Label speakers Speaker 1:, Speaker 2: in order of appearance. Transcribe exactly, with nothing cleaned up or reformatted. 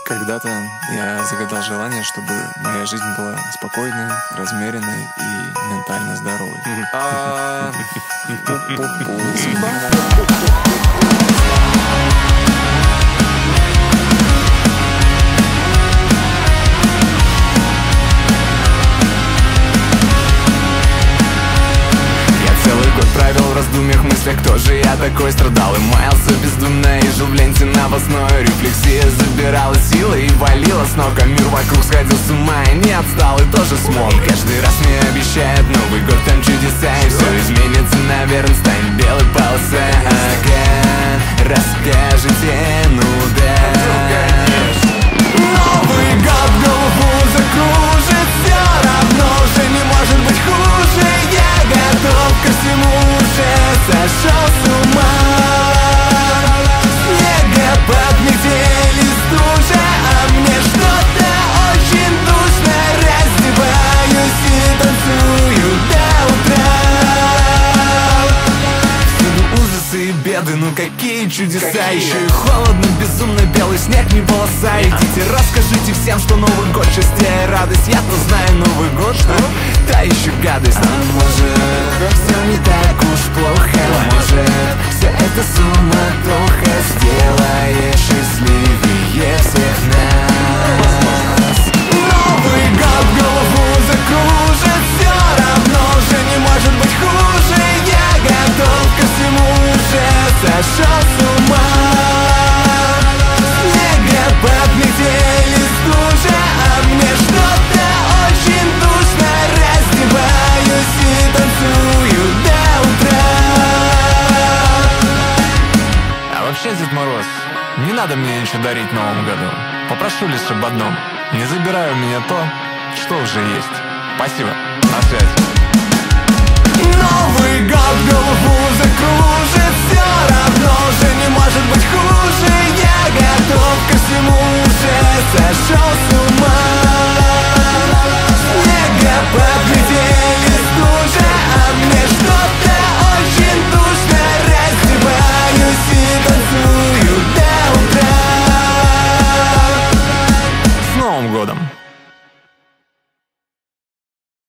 Speaker 1: Когда-то я загадал желание, чтобы моя жизнь была спокойной, размеренной и ментально здоровой. А,
Speaker 2: Провел в раздумьях, мыслях, кто же я такой. Страдал и маялся бездумно, и жил в ленте новостной. Рефлексия забирала силы и валила с ног, а мир вокруг сходил с ума и не отстал, и тоже смог. Каждый раз мне обещают Новый год, там чудеса, и все изменится, наверное, станет белой полосой. Ага, расскажите, ну да. Новый год голову закружит, все равно уже не может быть хуже. Я готов ко всему, уже сошел с ума. Снегопад, метель и стужа, а мне что-то очень душно. Раздеваюсь и танцую до утра. Всюду ужасы и беды, ну какие чудеса. Какие? Еще и холодно, безумно белый снег, не полоса. Идите, расскажите всем, что Новый год счастье и радость. Я-то знаю, Новый год, что та еще гадость. А может, все не так уж плохо. Может, все это суматоха сделает счастливее всех нас. Новый год голову закружит, все равно уже не может быть хуже. Я готов ко всему, уже сошел с ума. Снегопад, метель и стужа, а мне что-то очень душно. Раздеваюсь и танцую до утра. А вообще, Дед Мороз, не надо мне ничего дарить в Новом году. Попрошу лишь об одном: не забирай у меня то, что уже есть. Спасибо, на связи.